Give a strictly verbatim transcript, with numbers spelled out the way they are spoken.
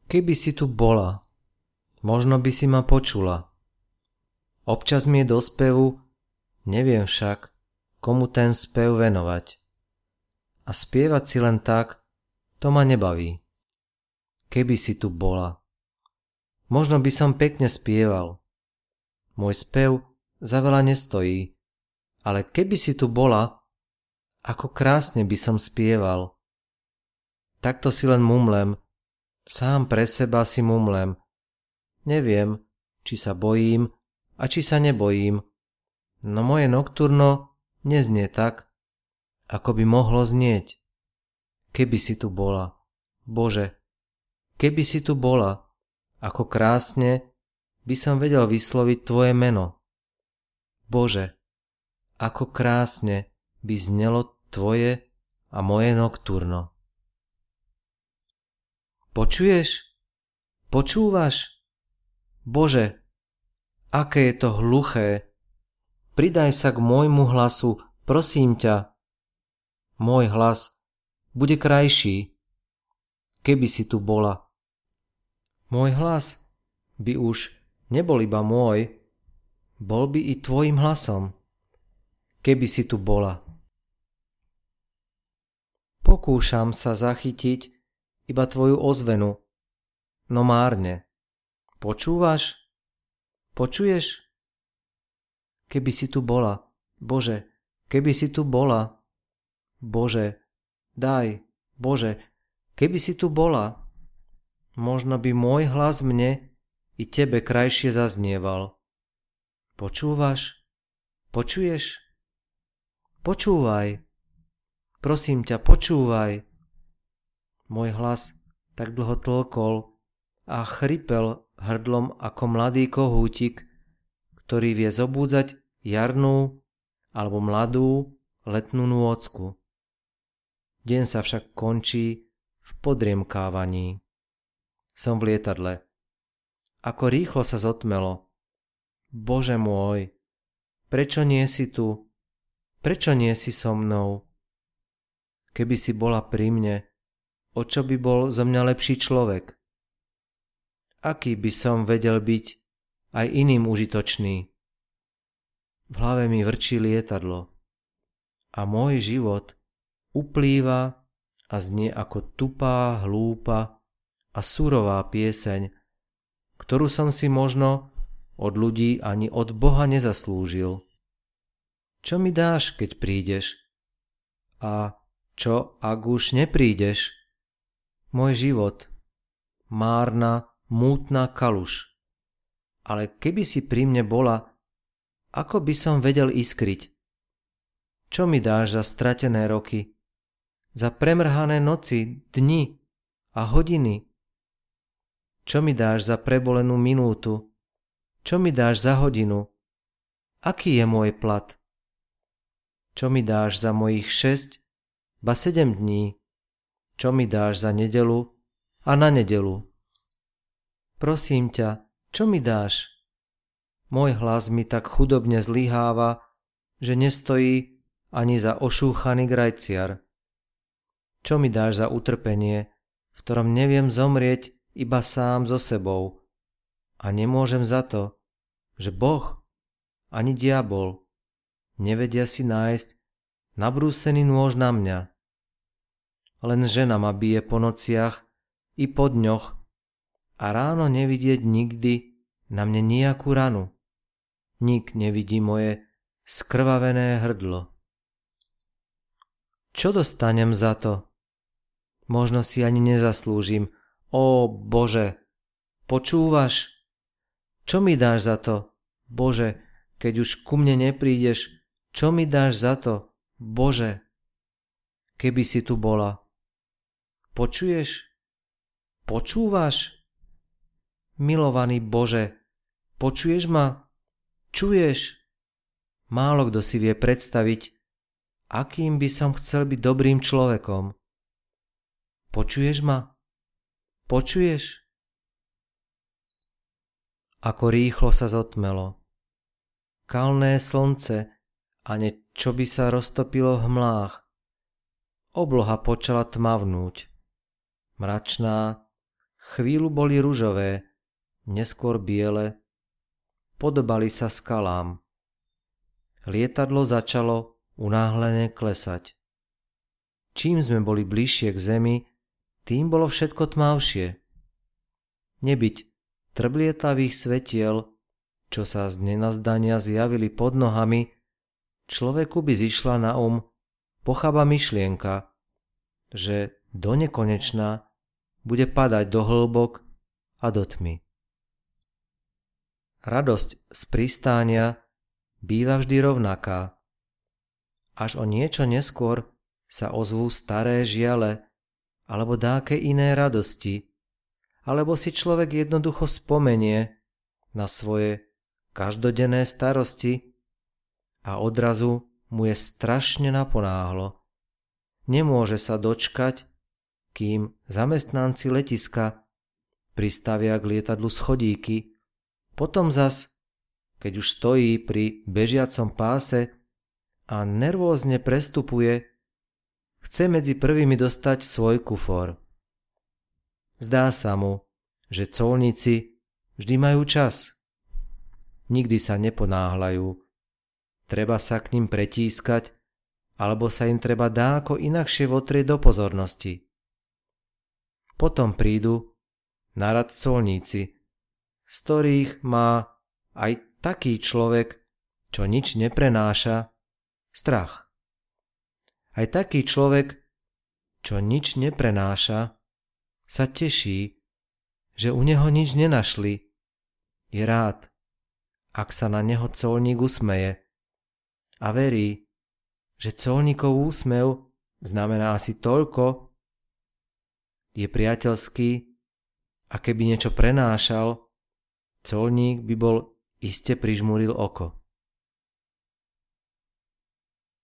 Keby si tu bola, možno by si ma počula. Občas mi je do spevu, neviem však, komu ten spev venovať. A spievať si len tak, to ma nebaví. Keby si tu bola. Možno by som pekne spieval. Môj spev za veľa nestojí, ale keby si tu bola, ako krásne by som spieval. Takto si len mumlem, sám pre seba si mumlem. Neviem, či sa bojím a či sa nebojím, no moje nokturno neznie tak, ako by mohlo znieť. Keby si tu bola, Bože, keby si tu bola, ako krásne by som vedel vysloviť Tvoje meno. Bože, ako krásne by znelo Tvoje a moje nokturno. Počuješ? Počúvaš? Bože, aké je to hluché. Pridaj sa k môjmu hlasu, prosím ťa. Môj hlas bude krajší, keby si tu bola. Môj hlas by už nebol iba môj, bol by i tvojim hlasom, keby si tu bola. Pokúšam sa zachytiť iba tvoju ozvenu, no márne. Počúvaš? Počuješ? Keby si tu bola, Bože, keby si tu bola. Bože, daj, Bože, keby si tu bola. Možno by môj hlas mne i tebe krajšie zaznieval. Počúvaš? Počuješ? Počúvaj. Prosím ťa, počúvaj. Môj hlas tak dlho tlkol a chrypel hrdlom ako mladý kohútik, ktorý vie zobúdzať jarnú alebo mladú letnú nôcku. Deň sa však končí v podriemkávaní. Som v lietadle. Ako rýchlo sa zotmelo. Bože môj, prečo nie si tu? Prečo nie si so mnou? Keby si bola pri mne, o čo by bol zo mňa lepší človek? Aký by som vedel byť aj iným užitočný? V hlave mi vrčí lietadlo a môj život uplýva a znie ako tupá, hlúpa a surová pieseň, ktorú som si možno od ľudí ani od Boha nezaslúžil. Čo mi dáš, keď prídeš? A čo, ak už neprídeš? Môj život, márna, mútna kaluž. Ale keby si pri mne bola, ako by som vedel iskriť? Čo mi dáš za stratené roky? Za premrhané noci, dni a hodiny? Čo mi dáš za prebolenú minútu? Čo mi dáš za hodinu? Aký je môj plat? Čo mi dáš za mojich šesť, ba sedem dní? Čo mi dáš za nedelu a na nedelu? Prosím ťa, čo mi dáš? Môj hlas mi tak chudobne zlyháva, že nestojí ani za ošúchaný grajciar. Čo mi dáš za utrpenie, v ktorom neviem zomrieť iba sám so sebou? A nemôžem za to, že Boh ani diabol nevedia si nájsť nabrúsený nôž na mňa. Len žena ma bije po nociach i po dňoch a ráno nevidieť nikdy na mne nejakú ranu. Nik nevidí moje skrvavené hrdlo. Čo dostanem za to? Možno si ani nezaslúžim. Ó, Bože, počúvaš? Čo mi dáš za to? Bože, keď už ku mne neprídeš, čo mi dáš za to? Bože, keby si tu bola. Počuješ? Počúvaš? Milovaný Bože, počuješ ma? Čuješ? Málo kto si vie predstaviť, akým by som chcel byť dobrým človekom. Počuješ ma? Počuješ? Ako rýchlo sa zotmelo. Kalné slnce a niečo by sa roztopilo v hmlách. Obloha počala tmavnúť. Mračná, Chvíľu boli ružové, neskôr biele, podobali sa skalám. Lietadlo začalo unáhlene klesať. Čím sme boli bližšie k zemi, tým bolo všetko tmavšie. Nebyť trblietavých svetiel, čo sa z nenazdania zjavili pod nohami, človeku by zišla na um pochabá myšlienka, že do nekonečna bude padať do hĺbok a do tmy. Radosť z pristánia býva vždy rovnaká. Až o niečo neskôr sa ozvú staré žiale alebo dáke iné radosti, alebo si človek jednoducho spomenie na svoje každodenné starosti a odrazu mu je strašne naponáhlo. Nemôže sa dočkať, kým zamestnanci letiska pristavia k lietadlu schodíky, potom zas, keď už stojí pri bežiacom páse a nervózne prestupuje, chce medzi prvými dostať svoj kufor. Zdá sa mu, že colníci vždy majú čas. Nikdy sa neponáhľajú. Treba sa k ním pretískať, alebo sa im treba dáko inakšie votrieť do pozornosti. Potom prídu na rad colníci, z ktorých má aj taký človek, čo nič neprenáša, strach. Aj taký človek, čo nič neprenáša, sa teší, že u neho nič nenašli. Je rád, ak sa na neho colník usmeje a verí, že colníkov úsmev znamená asi toľko, je priateľský a keby niečo prenášal, colník by bol iste prižmúril oko.